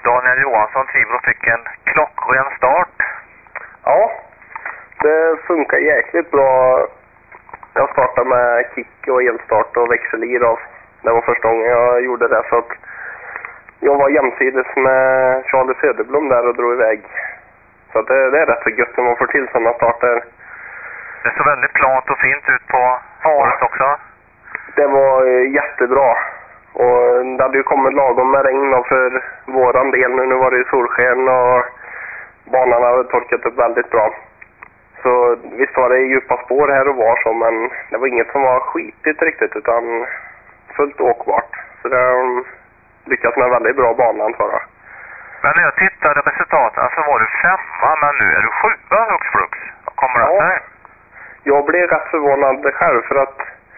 Daniel Johansson, Tibro, fick en klockren start. Ja, det funkar jäkligt bra. Jag startade med kick och elstart och växel i då. Det var första gången jag gjorde det, så att jag var jämsides med Charlie Söderblom där och drog iväg. Så att det är rätt så gött när man får till sådana starter. Det såg väldigt plant och fint ut på året också. Det var jättebra. Och det hade ju kommit lagom med regn då för våran del. Nu var det ju solsken och banan hade torkat upp väldigt bra. Så visst var det djupa spår här och var så, men det var inget som var skitigt riktigt utan fullt åkbart. Så det lyckades med en väldigt bra bana antar jag. Men när jag tittade resultaten så var du 5, men nu är du 7 hux flux. Vad kommer det sig? Jag blev rätt förvånad själv för att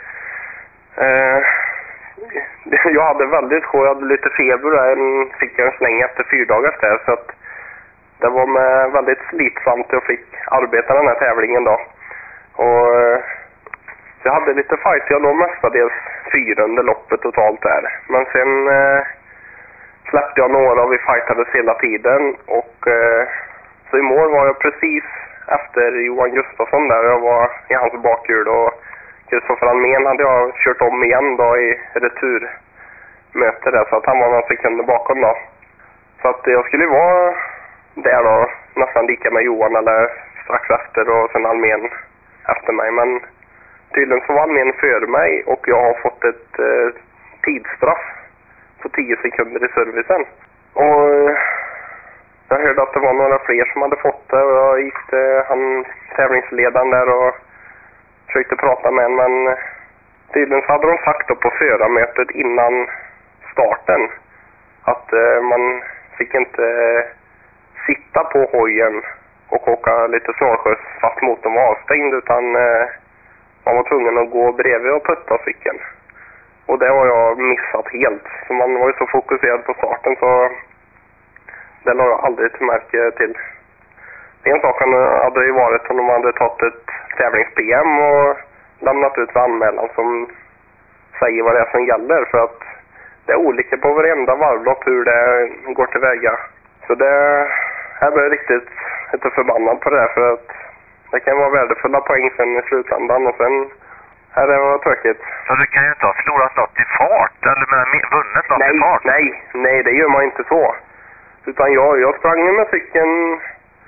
jag hade väldigt skoj, jag hade lite feber och fick en släng efter 4 dagar där, så att det var med väldigt slitsamt jag fick arbeta den här tävlingen då. Och jag hade lite fight, jag låg mestadels 4 under loppet totalt där. Men sen släppte jag några och vi fightades hela tiden och så i mål var jag precis efter Johan Gustafsson där. Jag var i hans bakhjul och Kristoffer Almén hade jag kört om igen då i returmöte där, så att han var några sekunder bakom då. Så att jag skulle vara där då, nästan lika med Johan eller strax efter och sen Almén efter mig. Men tydligen så var Almén före mig och jag har fått ett tidsstraff på 10 sekunder i servicen. Och jag hörde att det var några fler som hade fått det och jag gick till han tävlingsledaren där och försökte prata med en, men tydligen så hade de sagt då på förarmötet innan starten att man fick inte sitta på hojen och åka lite snålskjuts fast motorn var avstängd, utan man var tvungen att gå bredvid och putta cykeln. Och det har jag missat helt, så man var ju så fokuserad på starten så det la jag aldrig till märke till. En sak hade ju varit om de hade tagit ett tävlings-PM och lämnat ut anmälan som säger vad det är som gäller, för att det är olika på varenda varvlopp hur det går tillväga. Så jag blir riktigt lite förbannad på det där, för att det kan vara värdefulla poäng sen i slutändan och sen här det var tråkigt. Så du kan ju inte ha förlorat något i fart eller vunnit något i fart? Nej, det gör man inte så. Utan jag sprang med cykeln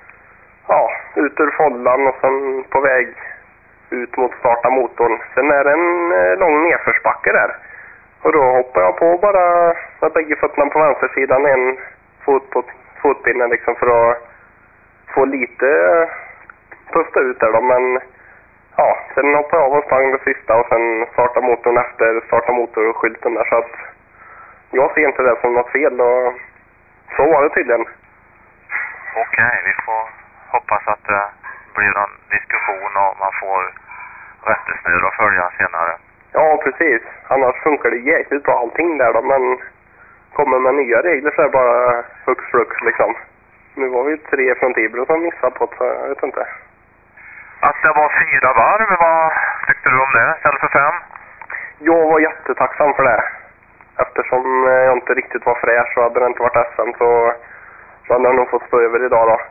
ut ur follan och sen på väg ut mot starta motorn. Sen är det en lång nedförsbacke där. Och då hoppar jag på bara med bägge fötterna på vänstersidan, en fot på fotpinnen liksom, för att få lite pusta ut där då. Men sen hoppar jag av och sprang det sista och sen starta motorn efter starta motorskylten där, så att jag ser inte det som något fel och så var det tydligen. Okej, vi får hoppas att det blir någon diskussion och man får rättesnöre att följa senare. Ja, precis. Annars funkar det jäkligt bra allting där då, men kommer med nya regler så är det bara hux flux liksom. Nu var vi 3 från Tibro som missade på det, så jag vet inte. Att det var 4 varv, vad tyckte du om det istället för 5? Jag var jättetacksam för det. Eftersom jag inte riktigt var fräsch och hade det inte varit SM så hade jag nog fått stå över idag då.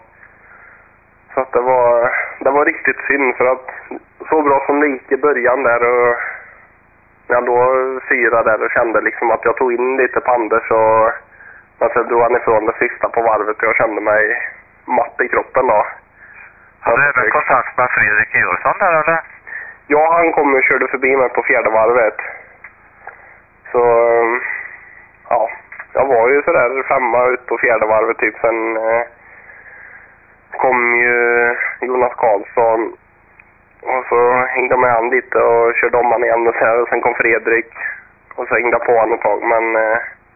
Så att det var riktigt synd, för att så bra som det gick i början där och jag då 4 där och kände liksom att jag tog in lite på Anders och men sen drog han ifrån det sista på varvet och jag kände mig matt i kroppen då. Hade du även kontakt med Fredrik Jörsson där eller? Ja, han kom och körde förbi mig på 4:e varvet. Så jag var ju sådär 5 ut på 4:e varvet typ. Sen kom ju Jonas Karlsson och så hängde med han lite och körde om han igen och sen kom Fredrik och så hängde på han ett tag, men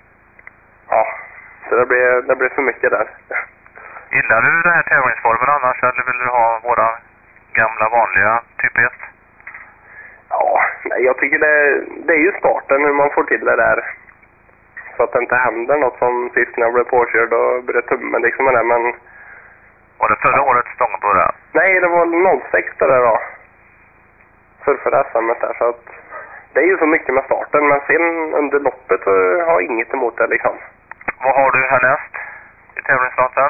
så det blev för mycket där. Gillar du den här tävlingsformen annars, eller vill du ha våra gamla vanliga typ 1? Ja, nej, jag tycker det är ju starten hur man får till det där. Så att det inte händer något som sist när jag blev påkörd och bröt tummen liksom med det, men... Var det förra årets stång på det? Nej, det var 06 där då. För SM där, så att... Det är ju så mycket med starten, men sen under loppet så har jag inget emot det liksom. Vad har du härnäst? i tävlingsfronten?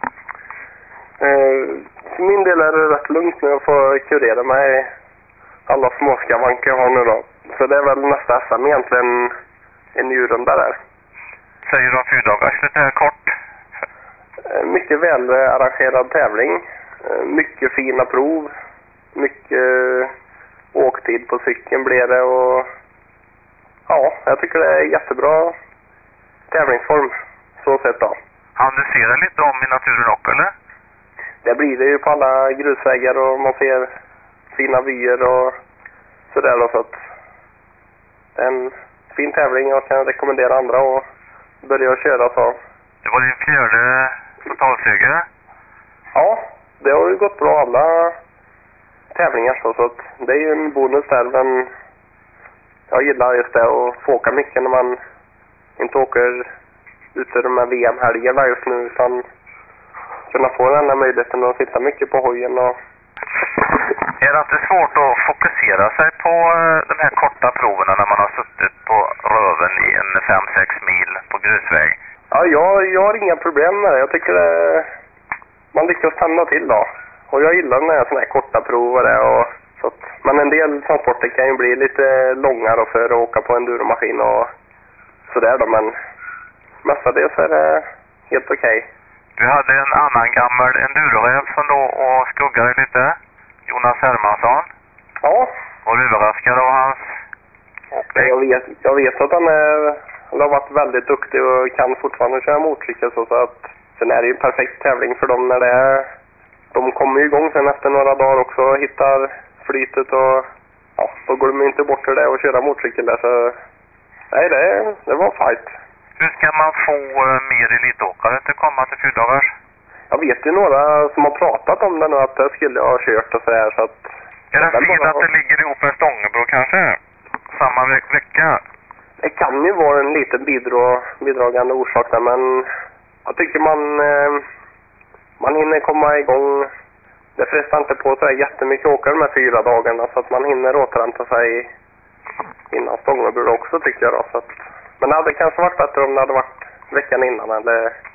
För min del är det rätt lugnt nu att få kurera mig alla småskavanker jag har nu då. Så det är väl nästa SM egentligen en djurrunda där. Säger du om 4 dagars lite här kort? Mycket väl arrangerad tävling. Mycket fina prov. Mycket åktid på cykeln blir det och ja, jag tycker det är jättebra tävlingsform så sett då. Han du ser det lite om i naturen också eller? Det blir det ju på alla grusvägar och man ser fina vyer och sådär då, så att det är en fin tävling och jag kan rekommendera andra att börja köra så. Det var din 4:e totalseger? Ja, det har ju gått bra alla tävlingar så att det är ju en bonus där, men jag gillar just det att få åka mycket när man inte åker ute de här VM-helgerna just nu utan kunna få den här möjligheten att sitta mycket på hojen och... Är det inte svårt att fokusera sig på de här korta proverna när man har suttit på röven i en 5-6 mil på grusväg? Ja, jag har inga problem med det. Jag tycker man lyckas stanna till då. Och jag gillar när jag sådana här korta prover och så att, men en del transporter kan ju bli lite långare för att åka på enduromaskin och sådär då, men mestadels är det helt okej. Du hade en annan gammal enduroräv som då och skuggade lite, Jonas Hermansson. Ja. Var du överraskad av hans åkning? Jag vet att han har varit väldigt duktig och kan fortfarande köra motorcykel så att sen är det ju en perfekt tävling för dem när det är. De kommer ju igång sen efter några dagar också och hittar flytet och ja, då går de inte bort till det och köra motorcykel där så nej, det var fight. Hur ska man få mer elitåkare att komma till 4 dagars? Jag vet ju några som har pratat om det nu att det skulle jag ha kört och så här så att... Är det fel att det ligger ihop med Stångebro kanske? Samma vecka? Det kan ju vara en liten bidragande orsak där, men jag tycker man hinner komma igång. Det frestar inte på så här jättemycket åkare de här 4 dagarna så att man hinner återhämta sig innan Stångebro också tycker jag då. Så att, men det hade kanske varit bättre om det hade varit veckan innan eller